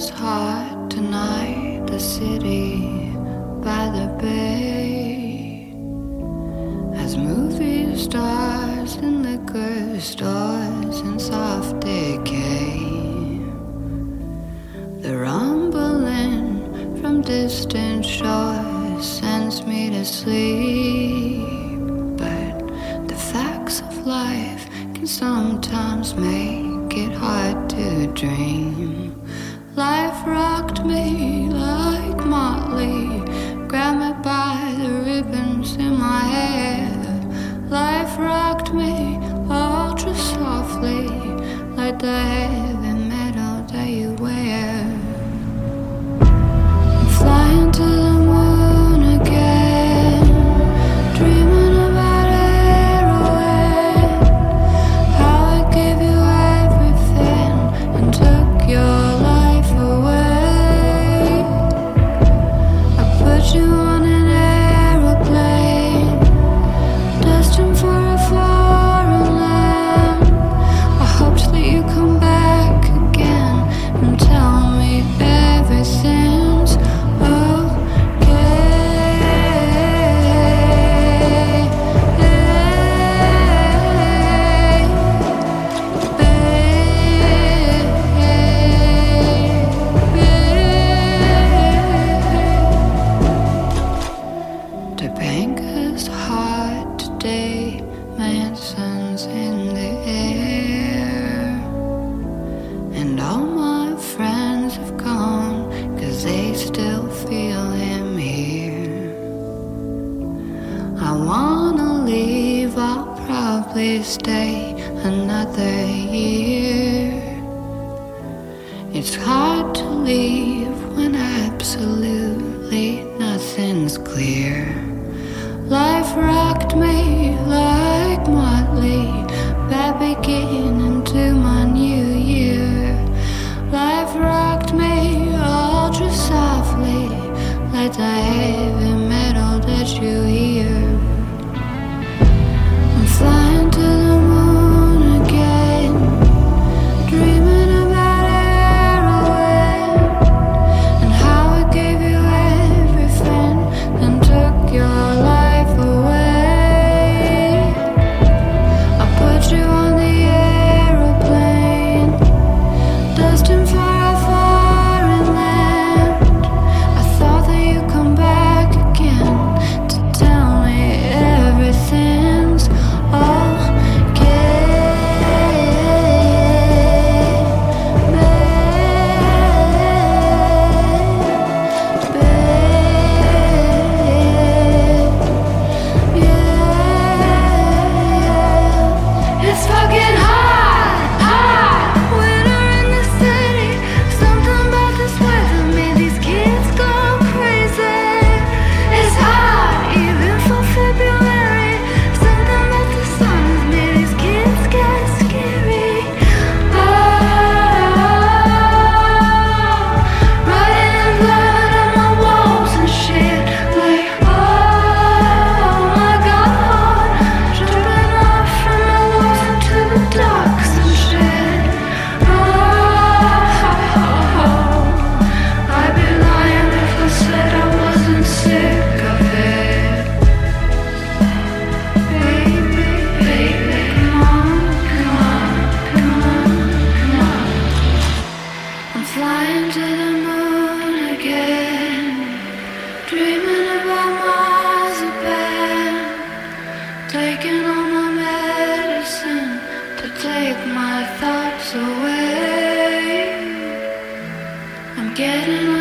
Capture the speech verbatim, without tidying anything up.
It's hot tonight, the city by the bay, as movie stars in liquor stores in soft decay. The rumbling from distant shores sends me to sleep, but the facts of life can sometimes make it hard to dream. Life rocked me like Motley, grabbed me by the ribbons in my hair. Life rocked me ultra softly, like the heavy metal that you wear. I'm flying to the moon again, dreaming about heroin, how I gave you everything and took your life away. I put you on an aeroplane, destined for a foreign land. I hoped that you come back again and tell me everything's Topanga's hot today, Manson's in the air, and all my friends have gone, 'cause they still feel him here. I wanna leave, I'll probably stay another year. It's hard to leave when absolutely nothing's clear. Life rocked me like Motley, bad beginning to my new year. Life rocked me ultra softly, like the heavy metal that you hear. I'm flying to the moon again, dreaming about heroin, and how I gave you everything and took your life away. I put you on the aeroplane, destined for a foreign land. I thought that you'd come back again to tell me everything's okay. Babe, babe, yeah. It's fucking hot, hot. Winter in the city. Something about this weather made these kids go crazy. It's hot, even for February. Something about the sun has made these kids get scary. Oh, writing in blood on my walls and shit. Like, oh my God, dripping off from my walls into the docks and shit. Oh, I'd be lying if I said I wasn't sick of it. Baby, baby, come on, come on, come on, come on. I'm flying to the moon again, dreaming about marzipan, taking all my medicine to take my thoughts away. I'm getting